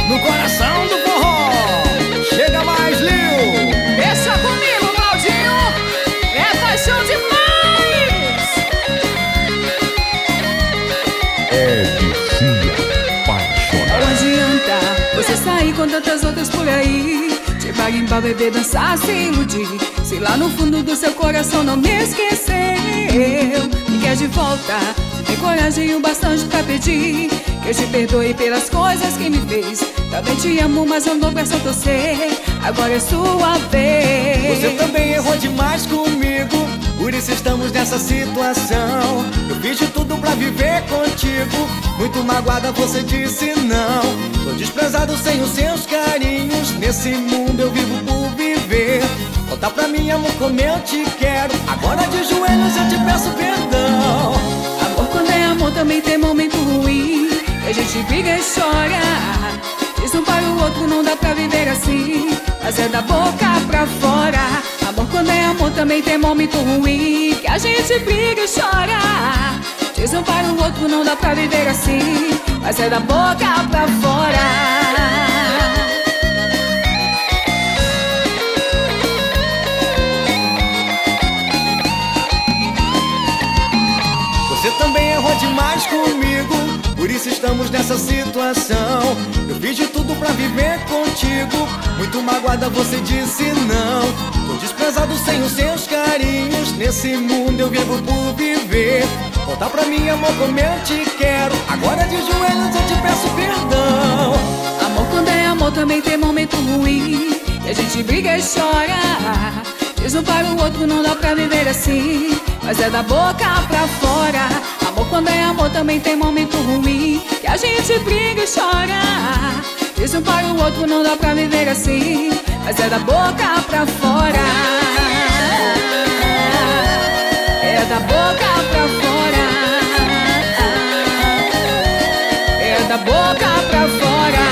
no coração do forró. Chega mais, Lil. Deixa comigo, Claudinho. É paixão demais. É vicia apaixonado. Não adianta você sair com tantas outras por aí, te paguem pra beber, dançar, se iludir. Se lá no fundo do seu coração não me esqueceu, me quer de volta, tem coragem o bastante pra pedir que eu te perdoe pelas coisas que me fez. Também te amo, mas não dou braço a torcer. Agora é sua vez. Você também errou demais comigo, por isso estamos nessa situação. Eu fiz de tudo pra viver contigo, muito magoada você disse não. Tô desprezado sem os seus carinhos, nesse mundo eu vivo por viver. Volta pra mim, amor, como eu te quero. Agora de joelhos eu te peço perdão. Amor, quando é amor também tem momento ruim, que a gente briga e chora. Diz um para o outro, não dá pra viver assim, mas é da boca pra fora. Amor, quando é amor também tem momento ruim, que a gente briga e chora. Diz um para o outro, não dá pra viver assim, mas é da boca pra fora. Você também errou demais comigo, por isso estamos nessa situação. Eu fiz de tudo pra viver contigo, muito magoada você disse não. Tô desprezado sem os seus carinhos, nesse mundo eu vivo por viver. Volta pra mim, amor, como eu te quero. Agora de joelhos eu te peço perdão. Amor, quando é amor também tem momento ruim, e a gente briga e chora. Diz um para o outro, não dá pra viver assim, mas é da boca pra fora. Amor, quando é amor também tem momento ruim, que a gente briga e chora. Diz um para o outro, não dá pra viver assim, mas é da boca pra fora. É da boca pra fora. É da boca pra fora.